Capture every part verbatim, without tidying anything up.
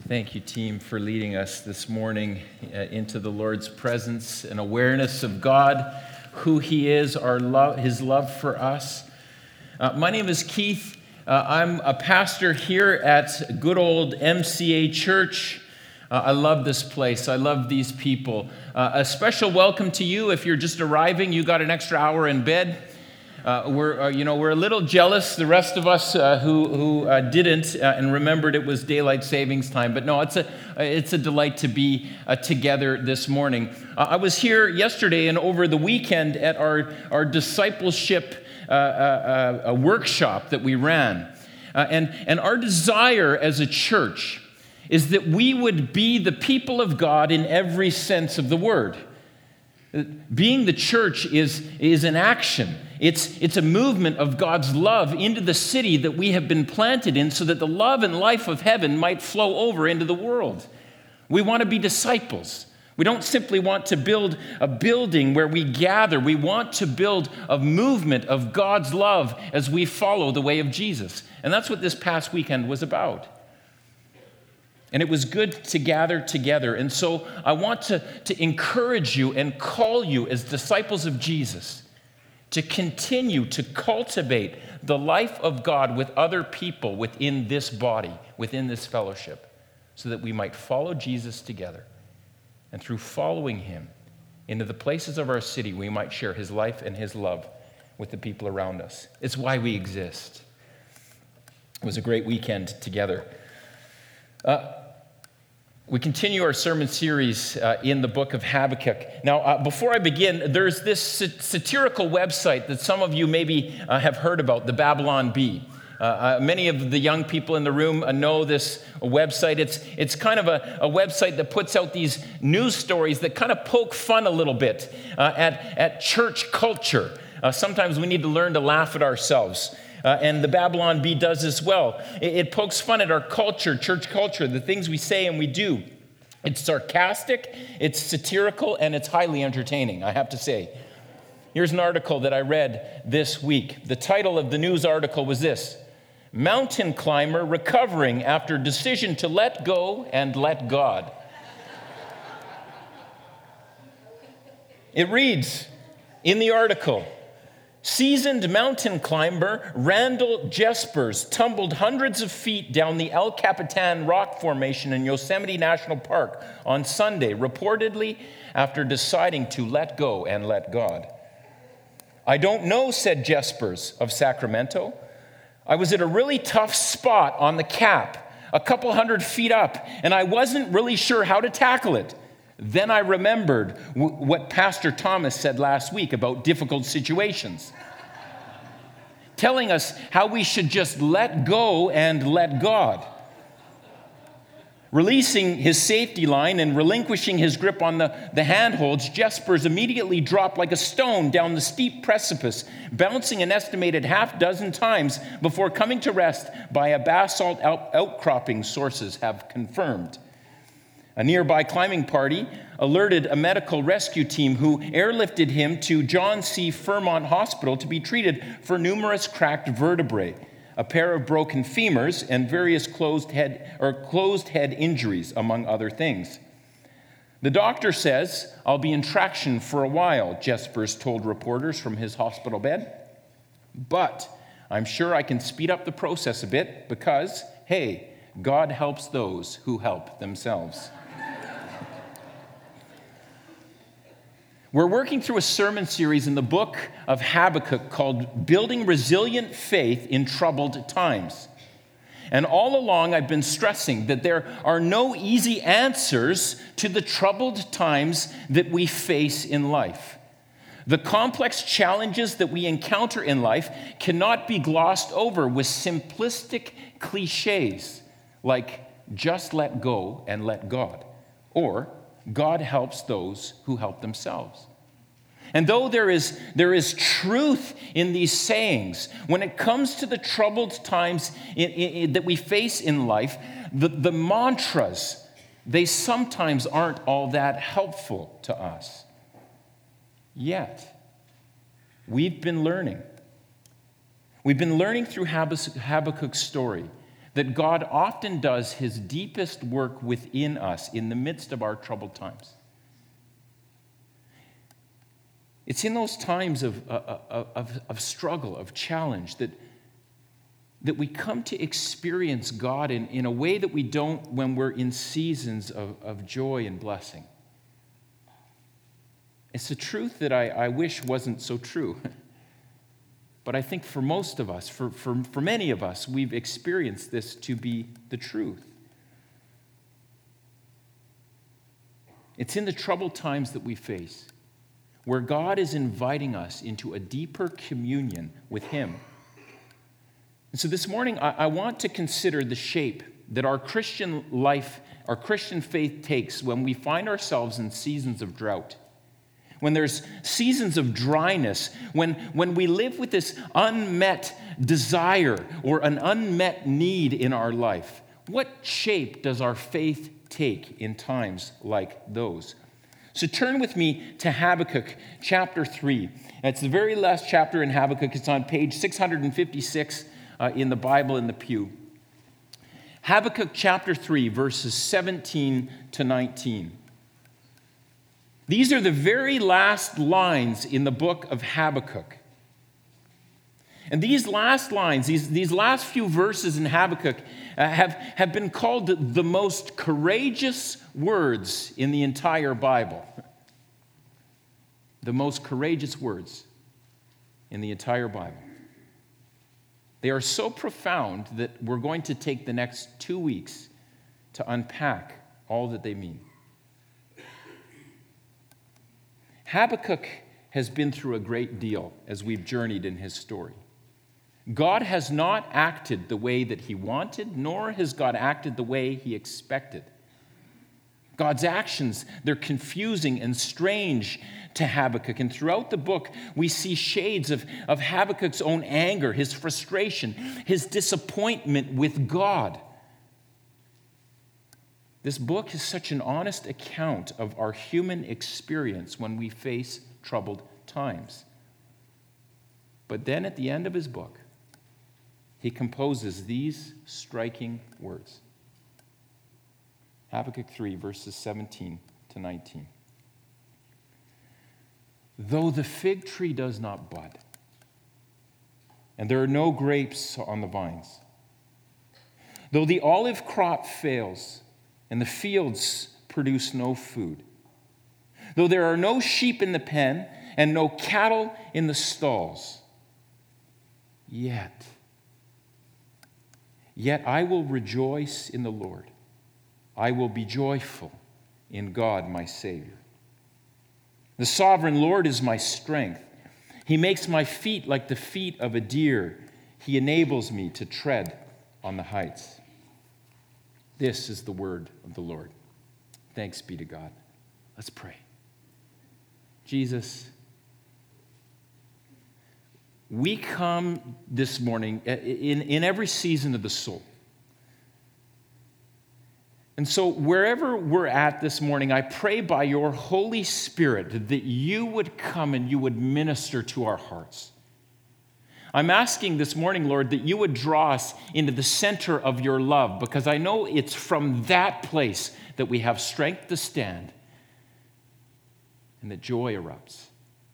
Thank you, team, for leading us this morning uh, into the Lord's presence and awareness of God, who He is, our love, His love for us. Uh, my name is Keith. Uh, I'm a pastor here at good old M C A Church. Uh, I love this place. I love these people. Uh, a special welcome to you if you're just arriving. You got an extra hour in bed. Uh, we're, uh, you know, we're a little jealous, the rest of us uh, who who uh, didn't uh, and remembered it was daylight savings time. But no, it's a it's a delight to be uh, together this morning. Uh, I was here yesterday and over the weekend at our our discipleship uh, uh, uh, workshop that we ran, uh, and and our desire as a church is that we would be the people of God in every sense of the word. Being the church is, is an action. It's, it's a movement of God's love into the city that we have been planted in so that the love and life of heaven might flow over into the world. We want to be disciples. We don't simply want to build a building where we gather. We want to build a movement of God's love as we follow the way of Jesus. And that's what this past weekend was about. And it was good to gather together. And so I want to, to encourage you and call you as disciples of Jesus to continue to cultivate the life of God with other people within this body, within this fellowship, so that we might follow Jesus together. And through following Him into the places of our city, we might share His life and His love with the people around us. It's why we exist. It was a great weekend together. Uh, We continue our sermon series uh, in the book of Habakkuk. Now, uh, before I begin, there's this satirical website that some of you maybe uh, have heard about, the Babylon Bee. Uh, uh, many of the young people in the room uh, know this website. It's, it's kind of a, a website that puts out these news stories that kind of poke fun a little bit uh, at, at church culture. Uh, sometimes we need to learn to laugh at ourselves. Uh, and the Babylon Bee does as well. It, it pokes fun at our culture, church culture, the things we say and we do. It's sarcastic, it's satirical, and it's highly entertaining, I have to say. Here's an article that I read this week. The title of the news article was this: Mountain Climber Recovering After Decision to Let Go and Let God. It reads in the article, seasoned mountain climber Randall Jespers tumbled hundreds of feet down the El Capitan rock formation in Yosemite National Park on Sunday, reportedly after deciding to let go and let God. I don't know, said Jespers of Sacramento. I was at a really tough spot on the cap, a couple hundred feet up, and I wasn't really sure how to tackle it. Then I remembered w- what Pastor Thomas said last week about difficult situations, telling us how we should just let go and let God. Releasing his safety line and relinquishing his grip on the, the handholds, Jespers immediately dropped like a stone down the steep precipice, bouncing an estimated half dozen times before coming to rest by a basalt out- outcropping, sources have confirmed. A nearby climbing party alerted a medical rescue team who airlifted him to John C. Fremont Hospital to be treated for numerous cracked vertebrae, a pair of broken femurs, and various closed head or closed head injuries, among other things. The doctor says, I'll be in traction for a while, Jespers told reporters from his hospital bed. But I'm sure I can speed up the process a bit because, hey, God helps those who help themselves. We're working through a sermon series in the book of Habakkuk called Building Resilient Faith in Troubled Times. And all along, I've been stressing that there are no easy answers to the troubled times that we face in life. The complex challenges that we encounter in life cannot be glossed over with simplistic cliches like just let go and let God, or God helps those who help themselves. And though there is, there is truth in these sayings, when it comes to the troubled times in, in, that we face in life, the, the mantras, they sometimes aren't all that helpful to us. Yet, we've been learning. We've been learning through Habakkuk's story that God often does his deepest work within us in the midst of our troubled times. It's in those times of, of, of, of struggle, of challenge, that, that we come to experience God in, in a way that we don't when we're in seasons of, of joy and blessing. It's a truth that I, I wish wasn't so true. But I think for most of us, for, for, for many of us, we've experienced this to be the truth. It's in the troubled times that we face where God is inviting us into a deeper communion with him. And so this morning, I, I want to consider the shape that our Christian life, our Christian faith takes when we find ourselves in seasons of drought. When there's seasons of dryness, when, when we live with this unmet desire or an unmet need in our life, what shape does our faith take in times like those? So turn with me to Habakkuk chapter three. It's the very last chapter in Habakkuk. It's on page six fifty-six uh, in the Bible in the pew. Habakkuk chapter three, verses seventeen to nineteen. These are the very last lines in the book of Habakkuk. And these last lines, these, these last few verses in Habakkuk uh, have, have been called the, the most courageous words in the entire Bible. The most courageous words in the entire Bible. They are so profound that we're going to take the next two weeks to unpack all that they mean. Habakkuk has been through a great deal as we've journeyed in his story. God has not acted the way that he wanted, nor has God acted the way he expected. God's actions, they're confusing and strange to Habakkuk. And throughout the book, we see shades of, of Habakkuk's own anger, his frustration, his disappointment with God. This book is such an honest account of our human experience when we face troubled times. But then at the end of his book, he composes these striking words. Habakkuk three, verses seventeen to nineteen. Though the fig tree does not bud, and there are no grapes on the vines, though the olive crop fails, and the fields produce no food, though there are no sheep in the pen, and no cattle in the stalls, yet, yet I will rejoice in the Lord. I will be joyful in God my Savior. The sovereign Lord is my strength. He makes my feet like the feet of a deer. He enables me to tread on the heights. This is the word of the Lord. Thanks be to God. Let's pray. Jesus, we come this morning in, in every season of the soul. And so wherever we're at this morning, I pray by your Holy Spirit that you would come and you would minister to our hearts. I'm asking this morning, Lord, that you would draw us into the center of your love, because I know it's from that place that we have strength to stand and that joy erupts.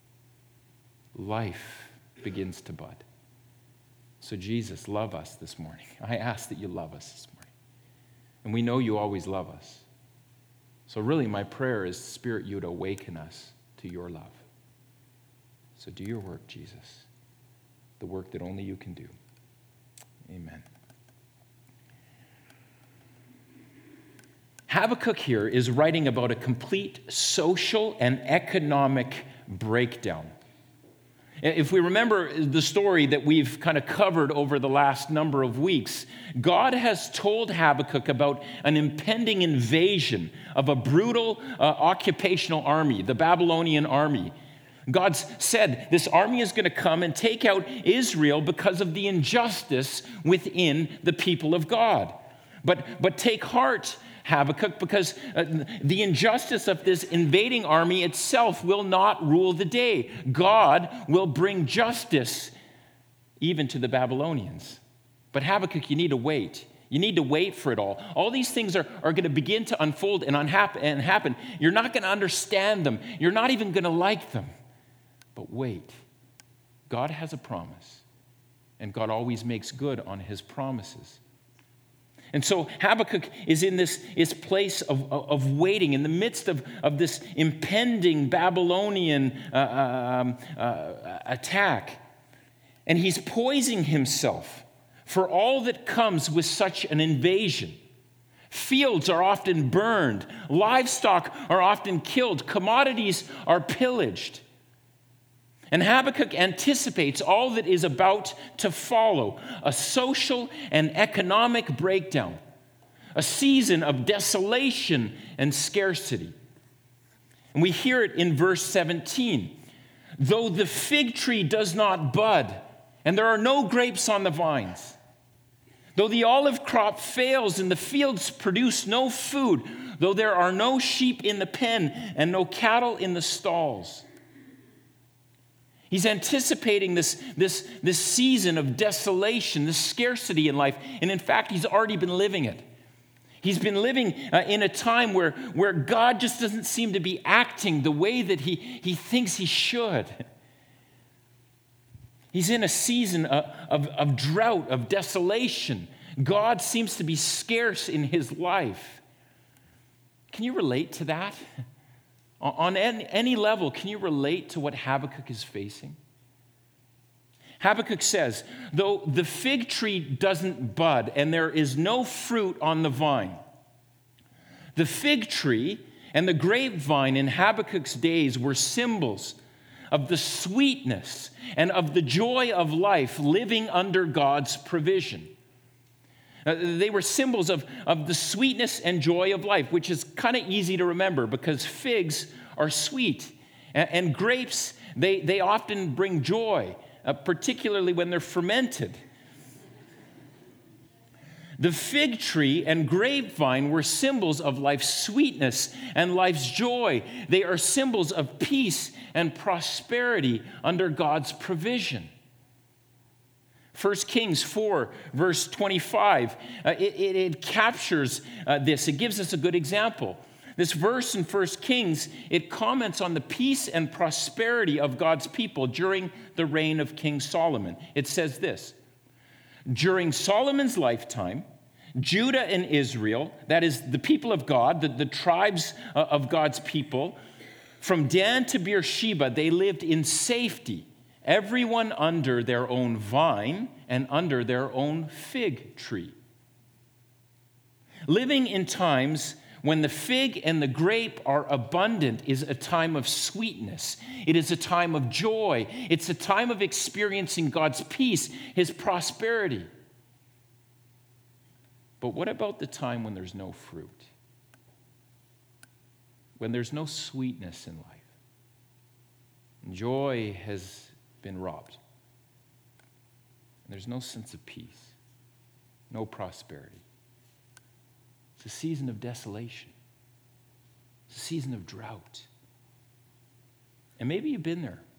Life begins to bud. So Jesus, love us this morning. I ask that you love us this morning. And we know you always love us. So really my prayer is, Spirit, you would awaken us to your love. So do your work, Jesus. The work that only you can do. Amen. Habakkuk here is writing about a complete social and economic breakdown. If we remember the story that we've kind of covered over the last number of weeks, God has told Habakkuk about an impending invasion of a brutal uh, occupational army, the Babylonian army. God's said this army is going to come and take out Israel because of the injustice within the people of God. But, but take heart, Habakkuk, because uh, the injustice of this invading army itself will not rule the day. God will bring justice even to the Babylonians. But Habakkuk, you need to wait. You need to wait for it all. All these things are, are going to begin to unfold and, unhap- and happen. You're not going to understand them. You're not even going to like them. But wait. God has a promise, and God always makes good on his promises. And so Habakkuk is in this, this place of, of waiting in the midst of, of this impending Babylonian uh, um, uh, attack. And he's poising himself for all that comes with such an invasion. Fields are often burned. Livestock are often killed. Commodities are pillaged. And Habakkuk anticipates all that is about to follow: a social and economic breakdown, a season of desolation and scarcity. And we hear it in verse seventeen. Though the fig tree does not bud, and there are no grapes on the vines, though the olive crop fails and the fields produce no food, though there are no sheep in the pen and no cattle in the stalls. He's anticipating this, this, this season of desolation, this scarcity in life. And in fact, he's already been living it. He's been living uh, in a time where, where God just doesn't seem to be acting the way that he, he thinks he should. He's in a season of, of, of drought, of desolation. God seems to be scarce in his life. Can you relate to that? On any level, can you relate to what Habakkuk is facing? Habakkuk says, though the fig tree doesn't bud and there is no fruit on the vine, the fig tree and the grapevine in Habakkuk's days were symbols of the sweetness and of the joy of life living under God's provision. Uh, they were symbols of, of the sweetness and joy of life, which is kind of easy to remember because figs are sweet. And, and grapes, they, they often bring joy, uh, particularly when they're fermented. The fig tree and grapevine were symbols of life's sweetness and life's joy. They are symbols of peace and prosperity under God's provision. First Kings four, verse twenty-five, uh, it, it, it captures uh, this. It gives us a good example. This verse in First Kings, it comments on the peace and prosperity of God's people during the reign of King Solomon. It says this: during Solomon's lifetime, Judah and Israel, that is the people of God, the, the tribes uh, of God's people, from Dan to Beersheba, they lived in safety, everyone under their own vine and under their own fig tree. Living in times when the fig and the grape are abundant is a time of sweetness. It is a time of joy. It's a time of experiencing God's peace, his prosperity. But what about the time when there's no fruit? When there's no sweetness in life? Joy has been robbed. And there's no sense of peace, no prosperity. It's a season of desolation. It's a season of drought. And maybe you've been there.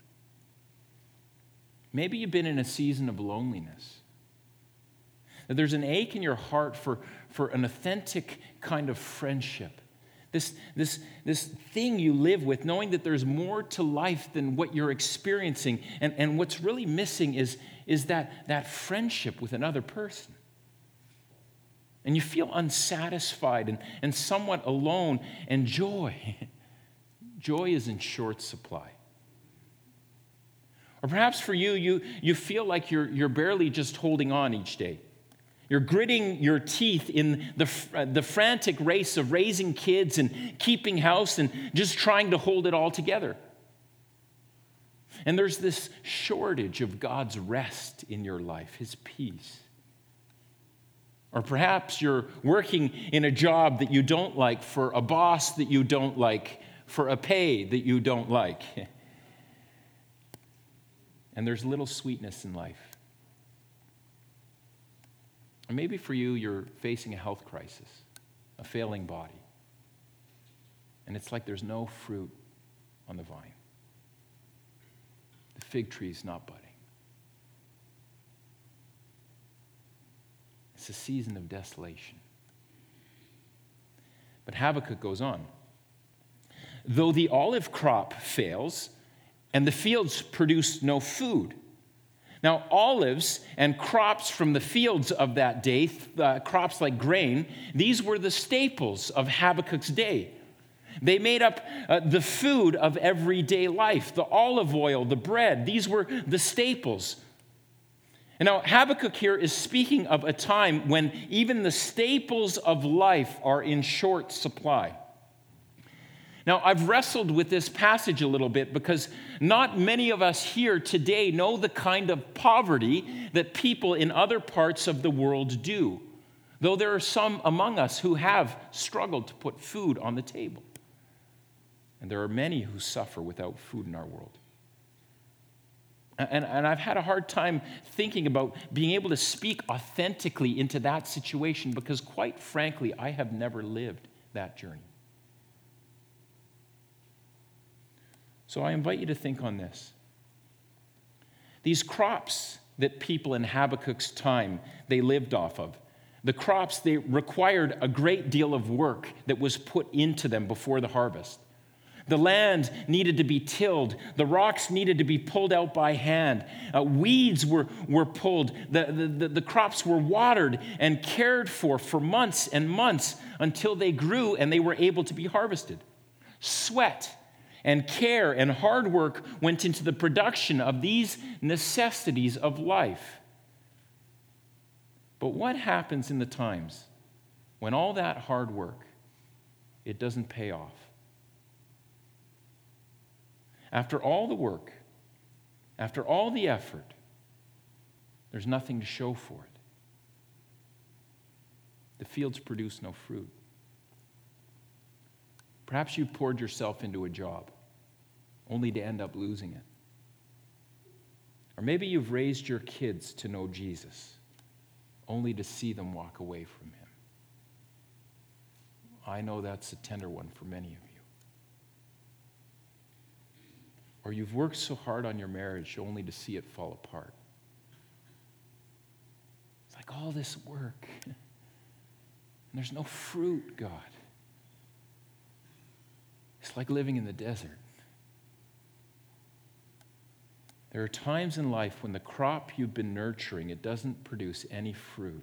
Maybe you've been in a season of loneliness. That there's an ache in your heart for, for an authentic kind of friendship. This, this, this thing you live with, knowing that there's more to life than what you're experiencing. And, and what's really missing is, is that, that friendship with another person. And you feel unsatisfied and, and somewhat alone. And joy, joy is in short supply. Or perhaps for you, you, you feel like you're, you're barely just holding on each day. You're gritting your teeth in the, uh, the frantic race of raising kids and keeping house and just trying to hold it all together. And there's this shortage of God's rest in your life, his peace. Or perhaps you're working in a job that you don't like, for a boss that you don't like, for a pay that you don't like. And there's little sweetness in life. Or maybe for you, you're facing a health crisis, a failing body. And it's like there's no fruit on the vine. The fig tree's not budding. It's a season of desolation. But Habakkuk goes on. Though the olive crop fails and the fields produce no food. Now, olives and crops from the fields of that day, uh, crops like grain, these were the staples of Habakkuk's day. They made up uh, the food of everyday life. The olive oil, the bread, these were the staples. And now, Habakkuk here is speaking of a time when even the staples of life are in short supply. Now, I've wrestled with this passage a little bit because not many of us here today know the kind of poverty that people in other parts of the world do, though there are some among us who have struggled to put food on the table. And there are many who suffer without food in our world. And, and I've had a hard time thinking about being able to speak authentically into that situation because, quite frankly, I have never lived that journey. So I invite you to think on this. These crops that people in Habakkuk's time, they lived off of, the crops, they required a great deal of work that was put into them before the harvest. The land needed to be tilled. The rocks needed to be pulled out by hand. Uh, weeds were, were pulled. The, the, the, the crops were watered and cared for for months and months until they grew and they were able to be harvested. Sweat and care and hard work went into the production of these necessities of life. But what happens in the times when all that hard work, it doesn't pay off? After all the work, after all the effort, there's nothing to show for it. The fields produce no fruit. Perhaps you poured yourself into a job only to end up losing it. Or maybe you've raised your kids to know Jesus only to see them walk away from him. I know that's a tender one for many of you. Or you've worked so hard on your marriage only to see it fall apart. It's like all this work, and there's no fruit, God. It's like living in the desert. There are times in life when the crop you've been nurturing, it doesn't produce any fruit.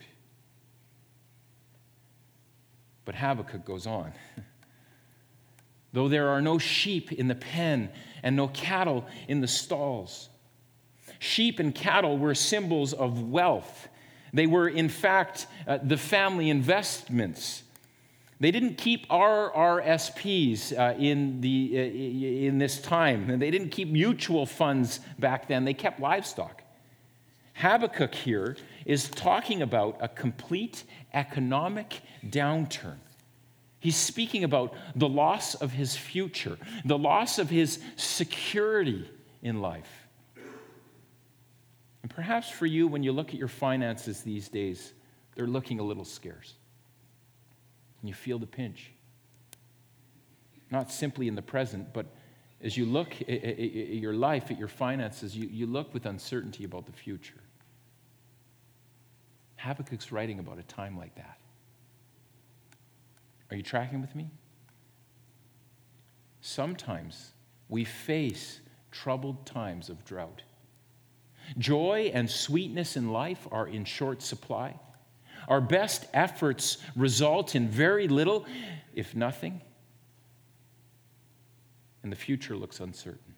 But Habakkuk goes on. Though there are no sheep in the pen and no cattle in the stalls. Sheep and cattle were symbols of wealth. They were, in fact, uh, the family investments. They didn't keep R R S Ps uh, in, the, uh, in this time. And they didn't keep mutual funds back then. They kept livestock. Habakkuk here is talking about a complete economic downturn. He's speaking about the loss of his future, the loss of his security in life. And perhaps for you, when you look at your finances these days, they're looking a little scarce. And you feel the pinch. Not simply in the present, but as you look at your life, at your finances, you, you look with uncertainty about the future. Habakkuk's writing about a time like that. Are you tracking with me? Sometimes we face troubled times of drought. Joy and sweetness in life are in short supply. Our best efforts result in very little, if nothing, and the future looks uncertain.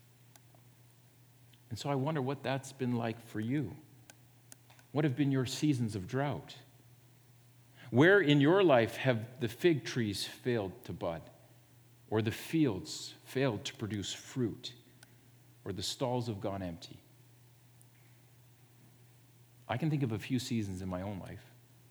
And so I wonder what that's been like for you. What have been your seasons of drought? Where in your life have the fig trees failed to bud, or the fields failed to produce fruit, or the stalls have gone empty? I can think of a few seasons in my own life.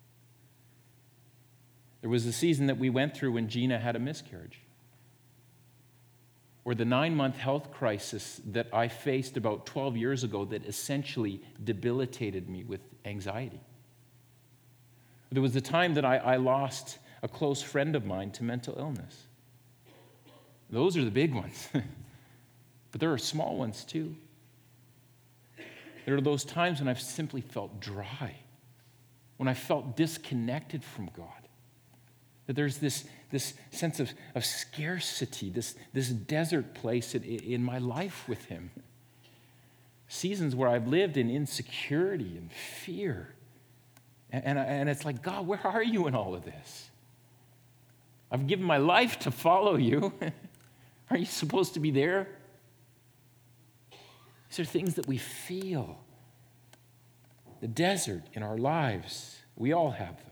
There was a season that we went through when Gina had a miscarriage, or the nine-month health crisis that I faced about twelve years ago that essentially debilitated me with anxiety. There was a time that I, I lost a close friend of mine to mental illness. Those are the big ones. But there are small ones too. There are those times when I've simply felt dry. when I felt disconnected from God. That there's this, this sense of, of scarcity, this, this desert place in, in my life with him. Seasons where I've lived in insecurity and fear. And, and, and it's like, God, where are you in all of this? I've given my life to follow you. Aren't you supposed to be there? These are things that we feel. The desert in our lives, we all have them.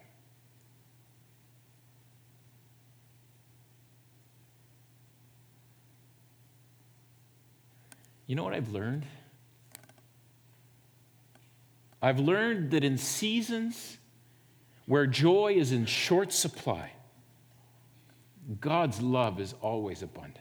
You know what I've learned? I've learned that in seasons where joy is in short supply, God's love is always abundant.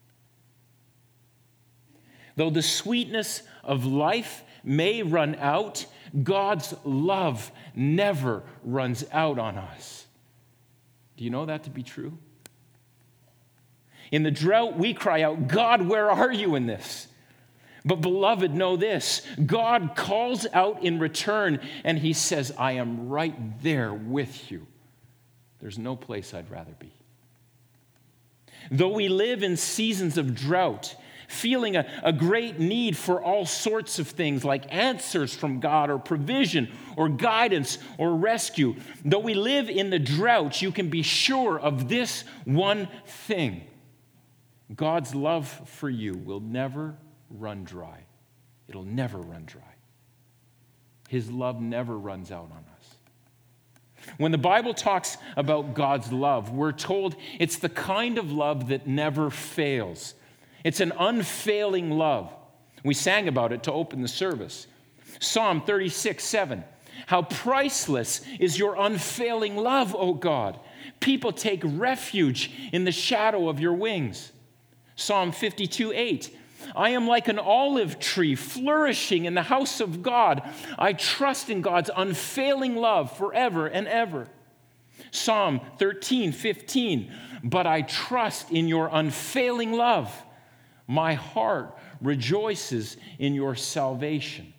Though the sweetness of life may run out, God's love never runs out on us. Do you know that to be true? In the drought, we cry out, God, where are you in this? But beloved, know this, God calls out in return, and he says, I am right there with you. There's no place I'd rather be. Though we live in seasons of drought, feeling a, a great need for all sorts of things like answers from God or provision or guidance or rescue, though we live in the drought, you can be sure of this one thing. God's love for you will never run dry. It'll never run dry. His love never runs out on us. When the Bible talks about God's love, we're told it's the kind of love that never fails. It's an unfailing love. We sang about it to open the service. Psalm thirty-six, seven. How priceless is your unfailing love, O God. People take refuge in the shadow of your wings. Psalm fifty-two, eight. I am like an olive tree flourishing in the house of God. I trust in God's unfailing love forever and ever. Psalm thirteen, fifteen. But I trust in your unfailing love. My heart rejoices in your salvation.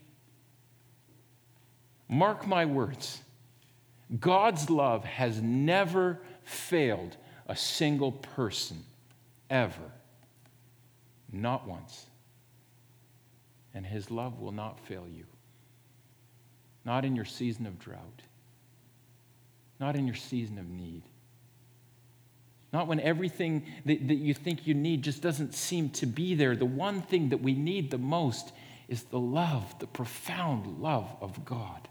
Mark my words. God's love has never failed a single person, ever. Not once. And his love will not fail you. Not in your season of drought. Not in your season of need. Not when everything that, that you think you need just doesn't seem to be there. The one thing that we need the most is the love, the profound love of God.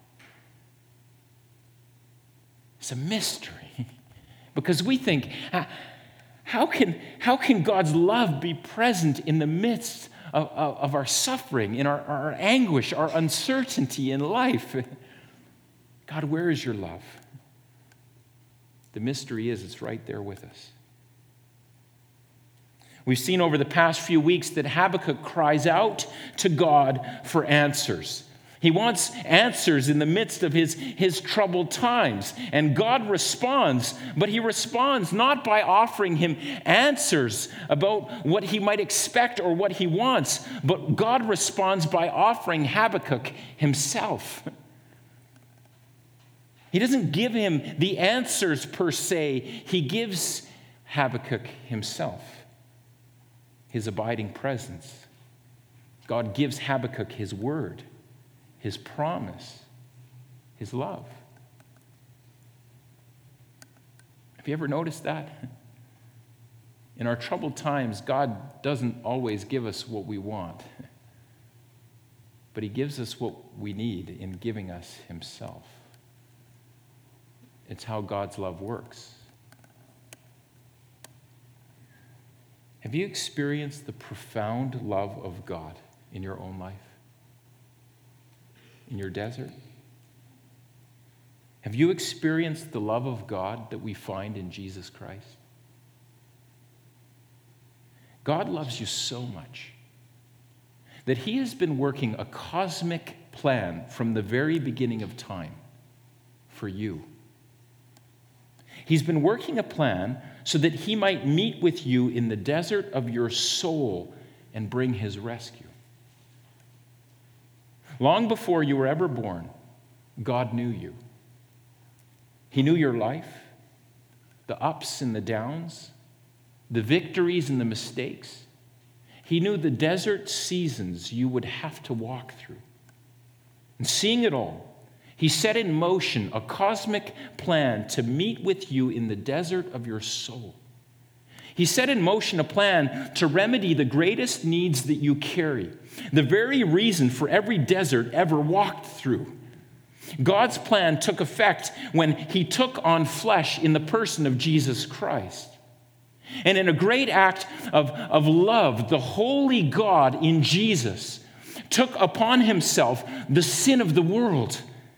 It's a mystery. Because we think, how can, how can God's love be present in the midst of, of, of our suffering, in our, our anguish, our uncertainty in life? God, where is your love? The mystery is it's right there with us. We've seen over the past few weeks that Habakkuk cries out to God for answers. He wants answers in the midst of his, his troubled times. And God responds, but he responds not by offering him answers about what he might expect or what he wants, but God responds by offering Habakkuk himself. He doesn't give him the answers per se. He gives Habakkuk himself, his abiding presence. God gives Habakkuk his word, his promise, his love. Have you ever noticed that? In our troubled times, God doesn't always give us what we want, but he gives us what we need in giving us himself. It's how God's love works. Have you experienced the profound love of God in your own life? In your desert? Have you experienced the love of God that we find in Jesus Christ? God loves you so much that he has been working a cosmic plan from the very beginning of time for you. He's been working a plan so that he might meet with you in the desert of your soul and bring his rescue. Long before you were ever born, God knew you. He knew your life, the ups and the downs, the victories and the mistakes. He knew the desert seasons you would have to walk through. And seeing it all, he set in motion a cosmic plan to meet with you in the desert of your soul. He set in motion a plan to remedy the greatest needs that you carry, the very reason for every desert ever walked through. God's plan took effect when he took on flesh in the person of Jesus Christ. And in a great act of, of love, the holy God in Jesus took upon himself the sin of the world.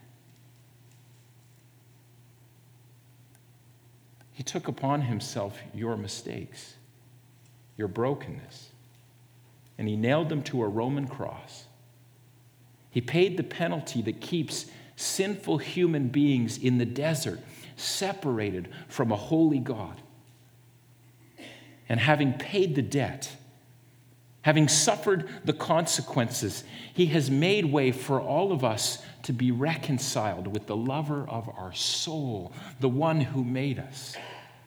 He took upon himself your mistakes, your brokenness, and he nailed them to a Roman cross. He paid the penalty that keeps sinful human beings in the desert separated from a holy God. And having paid the debt, having suffered the consequences, he has made way for all of us to be reconciled with the lover of our soul, the one who made us.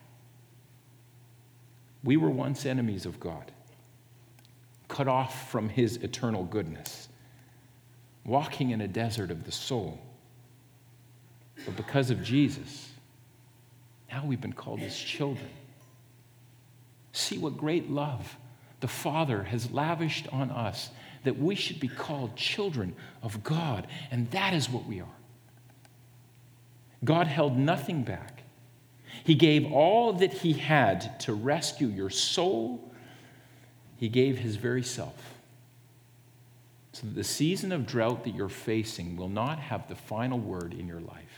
We were once enemies of God, cut off from his eternal goodness, walking in a desert of the soul. But because of Jesus, now we've been called his children. See what great love the Father has lavished on us, that we should be called children of God, and that is what we are. God held nothing back. He gave all that he had to rescue your soul. He gave his very self, so that the season of drought that you're facing will not have the final word in your life.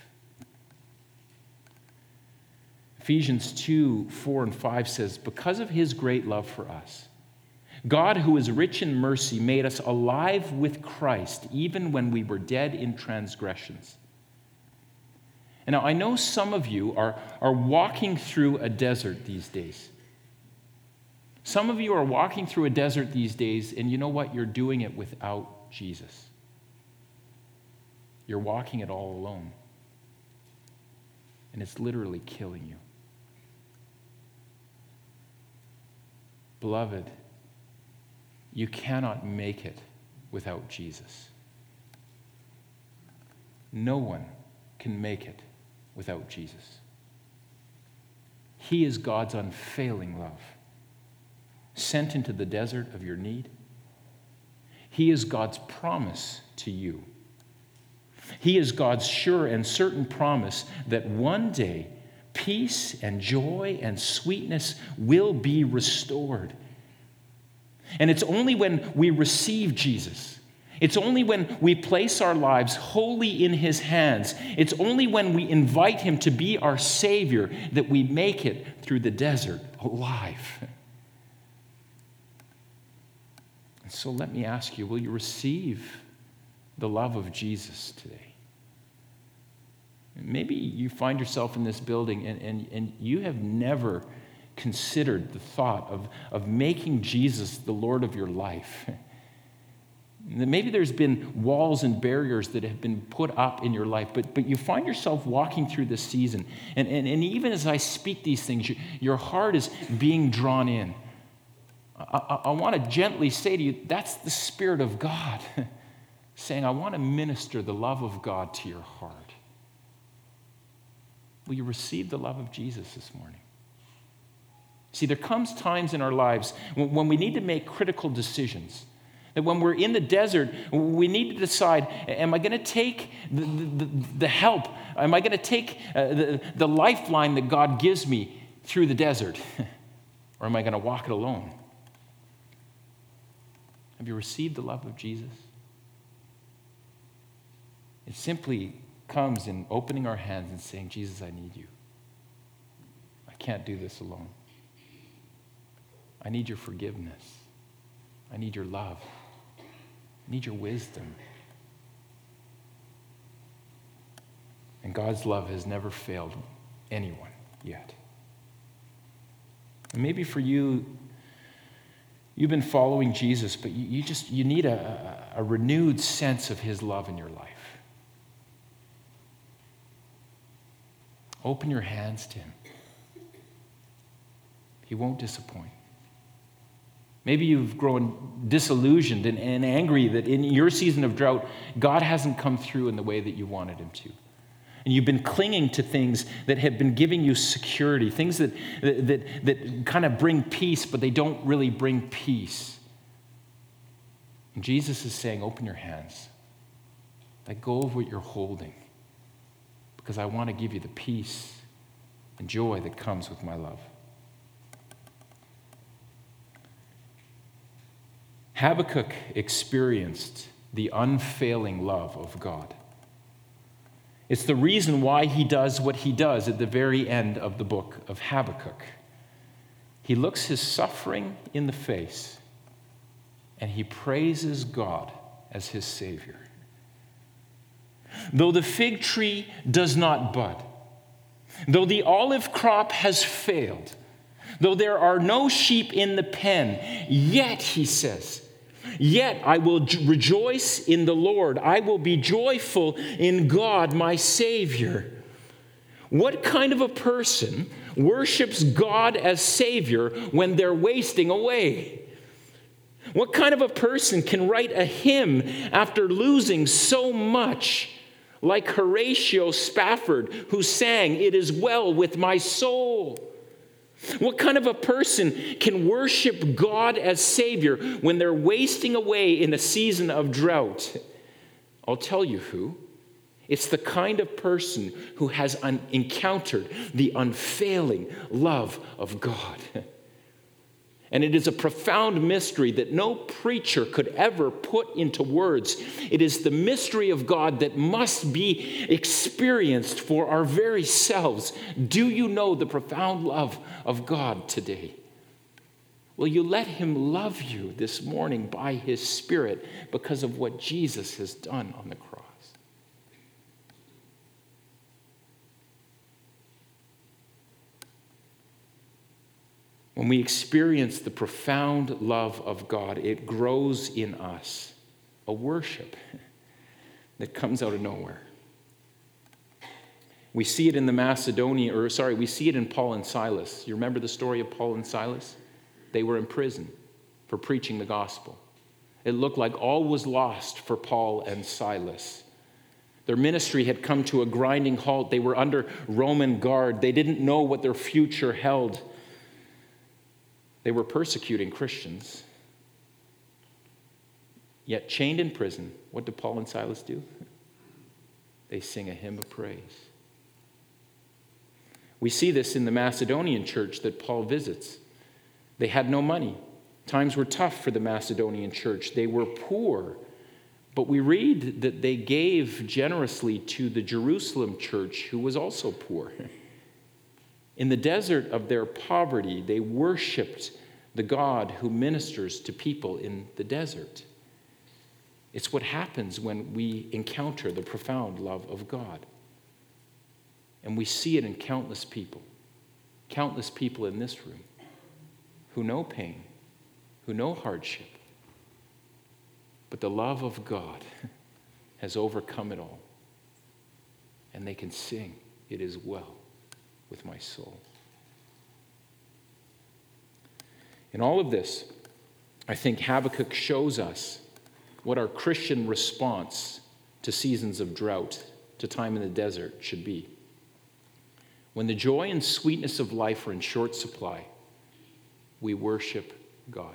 Ephesians two, four, and five says, because of his great love for us, God, who is rich in mercy, made us alive with Christ, even when we were dead in transgressions. And now, I know some of you are, are walking through a desert these days. Some of you are walking through a desert these days, and you know what? You're doing it without Jesus. You're walking it all alone. And it's literally killing you. Beloved, you cannot make it without Jesus. No one can make it without Jesus. He is God's unfailing love, sent into the desert of your need. He is God's promise to you. He is God's sure and certain promise that one day peace and joy and sweetness will be restored. And it's only when we receive Jesus, it's only when we place our lives wholly in his hands, it's only when we invite him to be our Savior that we make it through the desert alive. And so let me ask you, will you receive the love of Jesus today? Maybe you find yourself in this building and, and, and you have never considered the thought of, of making Jesus the Lord of your life. Maybe there's been walls and barriers that have been put up in your life, but, but you find yourself walking through this season. And, and, and even as I speak these things, your, your heart is being drawn in. I, I, I want to gently say to you, that's the Spirit of God saying, I want to minister the love of God to your heart. Will you receive the love of Jesus this morning? See, there comes times in our lives when, when we need to make critical decisions. That when we're in the desert, we need to decide, am I going to take the, the, the help? Am I going to take uh, the, the lifeline that God gives me through the desert? Or am I going to walk it alone? Have you received the love of Jesus? It simply comes in opening our hands and saying, Jesus, I need you. I can't do this alone. I need your forgiveness. I need your love. I need your wisdom. And God's love has never failed anyone yet. And maybe for you, you've been following Jesus, but you, you just you need a, a renewed sense of his love in your life. Open your hands to him. He won't disappoint. Maybe you've grown disillusioned and, and angry that in your season of drought, God hasn't come through in the way that you wanted him to. And you've been clinging to things that have been giving you security, things that, that, that, that kind of bring peace, but they don't really bring peace. And Jesus is saying, open your hands. Let go of what you're holding, because I want to give you the peace and joy that comes with my love. Habakkuk experienced the unfailing love of God. It's the reason why he does what he does at the very end of the book of Habakkuk. He looks his suffering in the face and he praises God as his Savior. Though the fig tree does not bud, though the olive crop has failed, though there are no sheep in the pen, yet, he says, yet I will rejoice in the Lord. I will be joyful in God, my Savior. What kind of a person worships God as Savior when they're wasting away? What kind of a person can write a hymn after losing so much, like Horatio Spafford, who sang, "It is well with my soul"? What kind of a person can worship God as Savior when they're wasting away in a season of drought? I'll tell you who. It's the kind of person who has un- encountered the unfailing love of God. And it is a profound mystery that no preacher could ever put into words. It is the mystery of God that must be experienced for our very selves. Do you know the profound love of God today? Will you let him love you this morning by his Spirit because of what Jesus has done on the cross? When we experience the profound love of God, it grows in us a worship that comes out of nowhere. We see it in the Macedonian, or sorry, we see it in Paul and Silas. You remember the story of Paul and Silas? They were in prison for preaching the gospel. It looked like all was lost for Paul and Silas. Their ministry had come to a grinding halt. They were under Roman guard. They didn't know what their future held. They were persecuting Christians. Yet chained in prison, what did Paul and Silas do? They sing a hymn of praise. We see this in the Macedonian church that Paul visits. They had no money. Times were tough for the Macedonian church. They were poor. But we read that they gave generously to the Jerusalem church, who was also poor. In the desert of their poverty, they worshiped the God who ministers to people in the desert. It's what happens when we encounter the profound love of God. And we see it in countless people, countless people in this room who know pain, who know hardship. But the love of God has overcome it all. And they can sing, "It is well with my soul." In all of this, I think Habakkuk shows us what our Christian response to seasons of drought, to time in the desert, should be. When the joy and sweetness of life are in short supply, we worship God.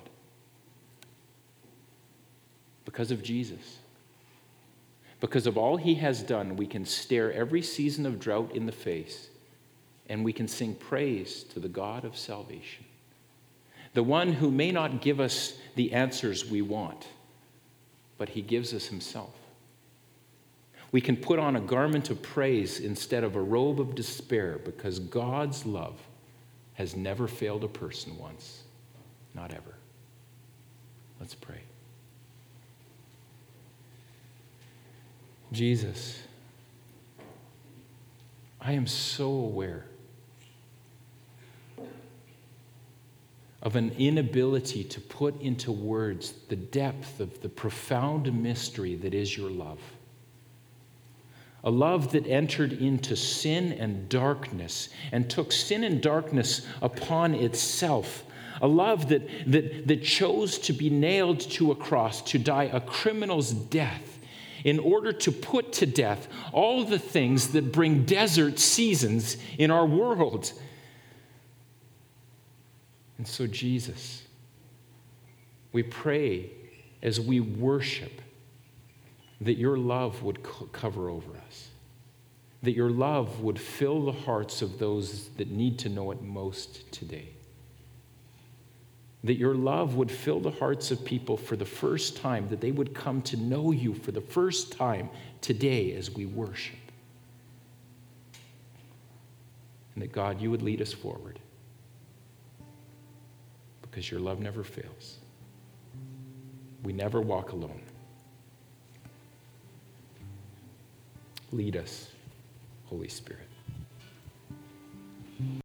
Because of Jesus. Because of all he has done, we can stare every season of drought in the face, and we can sing praise to the God of salvation, the one who may not give us the answers we want, but he gives us himself. We can put on a garment of praise instead of a robe of despair, because God's love has never failed a person once, not ever. Let's pray. Jesus, I am so aware of an inability to put into words the depth of the profound mystery that is your love. A love that entered into sin and darkness and took sin and darkness upon itself. A love that, that, that chose to be nailed to a cross, to die a criminal's death, in order to put to death all the things that bring desert seasons in our world. And so, Jesus, we pray as we worship that your love would co- cover over us, that your love would fill the hearts of those that need to know it most today, that your love would fill the hearts of people for the first time, that they would come to know you for the first time today as we worship, and that, God, you would lead us forward because your love never fails. We never walk alone. Lead us, Holy Spirit.